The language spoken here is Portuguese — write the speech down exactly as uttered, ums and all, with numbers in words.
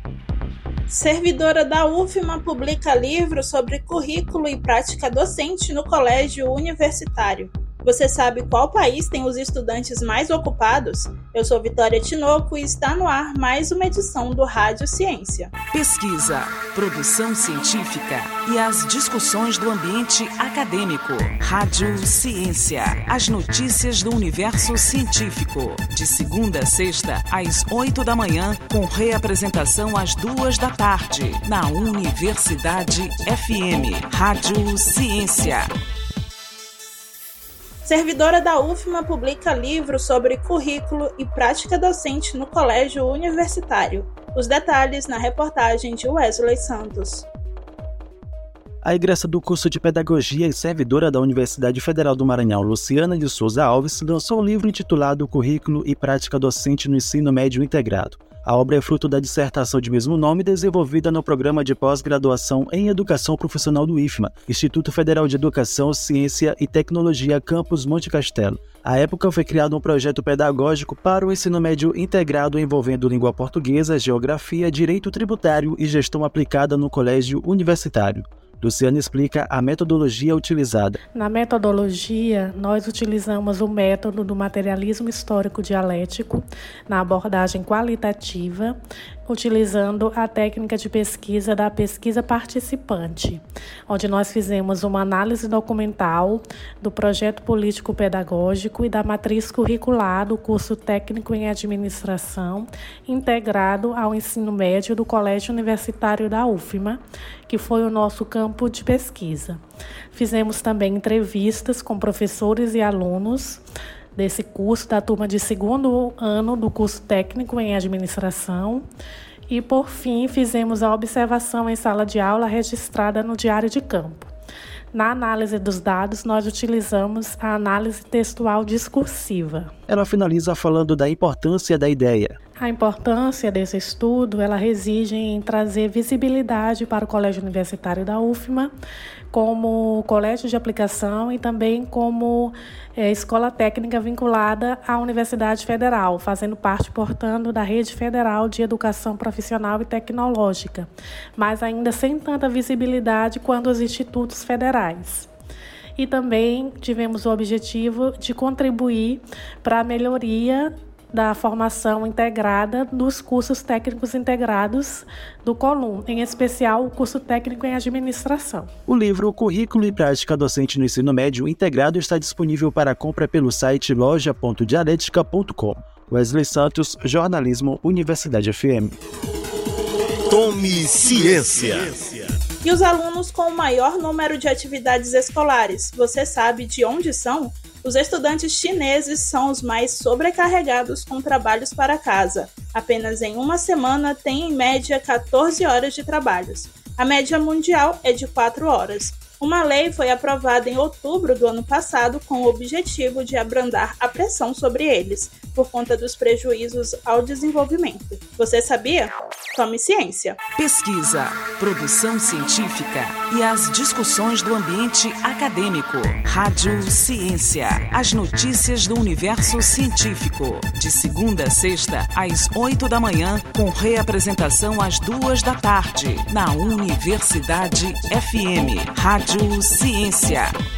Servidora da U F M A publica livro sobre currículo e prática docente no colégio universitário. Você sabe qual país tem os estudantes mais ocupados? Eu sou Vitória Tinoco e está no ar mais uma edição do Rádio Ciência. Pesquisa, produção científica e as discussões do ambiente acadêmico. Rádio Ciência, as notícias do universo científico. De segunda a sexta, às oito da manhã, com reapresentação às duas da tarde, na Universidade F M. Rádio Ciência. Servidora da U F M A publica livro sobre currículo e prática docente no colégio universitário. Os detalhes na reportagem de Wesley Santos. A egressa do curso de Pedagogia e servidora da Universidade Federal do Maranhão, Luciana de Souza Alves, lançou um livro intitulado Currículo e Prática Docente no Ensino Médio Integrado. A obra é fruto da dissertação de mesmo nome desenvolvida no Programa de Pós-Graduação em Educação Profissional do I F M A, Instituto Federal de Educação, Ciência e Tecnologia, Campus Monte Castelo. À época, foi criado um projeto pedagógico para o ensino médio integrado envolvendo língua portuguesa, geografia, direito tributário e gestão aplicada no colégio universitário. Luciana explica a metodologia utilizada. Na metodologia, nós utilizamos o método do materialismo histórico dialético na abordagem qualitativa, utilizando a técnica de pesquisa da pesquisa participante, onde nós fizemos uma análise documental do projeto político-pedagógico e da matriz curricular do curso técnico em administração, integrado ao ensino médio do Colégio Universitário da U F M A, que foi o nosso campo de pesquisa. Fizemos também entrevistas com professores e alunos desse curso, da turma de segundo ano do curso técnico em administração. E, por fim, fizemos a observação em sala de aula registrada no diário de campo. Na análise dos dados, nós utilizamos a análise textual discursiva. Ela finaliza falando da importância da ideia. A importância desse estudo, ela reside em trazer visibilidade para o Colégio Universitário da U F M A, como colégio de aplicação e também como é, escola técnica vinculada à Universidade Federal, fazendo parte, portanto, da rede federal de educação profissional e tecnológica, mas ainda sem tanta visibilidade quanto os institutos federais. E também tivemos o objetivo de contribuir para a melhoria da formação integrada dos cursos técnicos integrados do Colum, em especial o curso técnico em administração. O livro Currículo e Prática Docente no Ensino Médio Integrado está disponível para compra pelo site loja ponto dialética ponto com. Wesley Santos, Jornalismo, Universidade F M. Tome Ciência. E os alunos com o maior número de atividades escolares, você sabe de onde são? Os estudantes chineses são os mais sobrecarregados com trabalhos para casa. Apenas em uma semana têm em média catorze horas de trabalhos. A média mundial é de quatro horas. Uma lei foi aprovada em outubro do ano passado com o objetivo de abrandar a pressão sobre eles, por conta dos prejuízos ao desenvolvimento. Você sabia? Tome ciência. Pesquisa, produção científica e as discussões do ambiente acadêmico. Rádio Ciência, as notícias do universo científico. De segunda a sexta, às oito da manhã, com reapresentação às duas da tarde, na Universidade F M. Rádio Ciência.